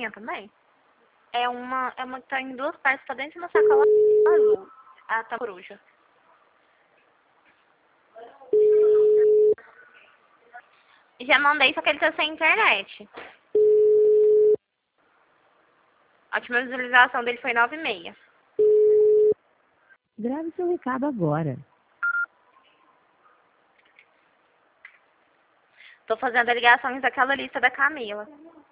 amanhã também. É uma que tá em duas partes, tá dentro de uma sacola azul. A tá coruja. Já mandei, só que ele tá sem internet. A última visualização dele foi 9,5. Grave seu recado agora. Tô fazendo ligações daquela lista da Camila.